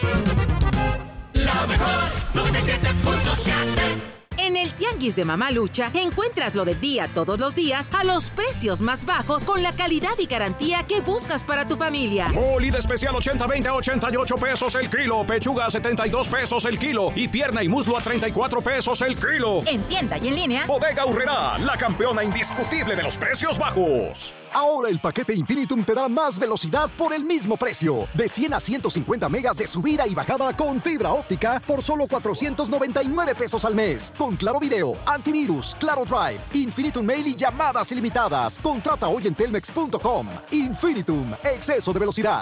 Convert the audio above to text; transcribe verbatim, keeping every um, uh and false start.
La mejor noventa y siete punto siete. En el Tianguis de Mamalucha encuentras lo del día todos los días a los precios más bajos con la calidad y garantía que buscas para tu familia. Molida especial ochenta veinte a ochenta y ocho pesos el kilo, pechuga a setenta y dos pesos el kilo y pierna y muslo a treinta y cuatro pesos el kilo. En tienda y en línea. Bodega Aurrerá, la campeona indiscutible de los precios bajos. Ahora el paquete Infinitum te da más velocidad por el mismo precio. De cien a ciento cincuenta megas de subida y bajada con fibra óptica por solo cuatrocientos noventa y nueve pesos al mes. Con Claro Video, antivirus, Claro Drive, Infinitum Mail y llamadas ilimitadas. Contrata hoy en telmex punto com. Infinitum, exceso de velocidad.